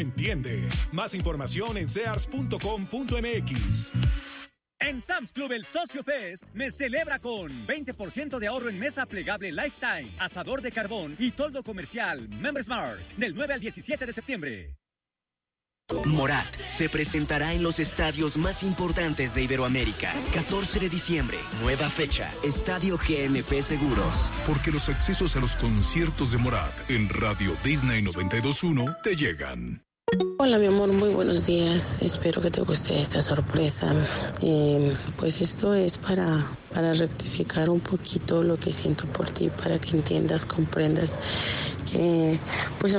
Entiende. Más información en sears.com.mx. En Sam's Club el Socio Fest me celebra con 20% de ahorro en mesa plegable Lifetime, asador de carbón y toldo comercial Members Mark del 9 al 17 de septiembre. Morat se presentará en los estadios más importantes de Iberoamérica. 14 de diciembre, nueva fecha, Estadio GNP Seguros. Porque los accesos a los conciertos de Morat en Radio Disney 92.1 te llegan. Hola mi amor, muy buenos días. Espero que te guste esta sorpresa. Pues esto es para rectificar un poquito lo que siento por ti, para que entiendas, comprendas que pues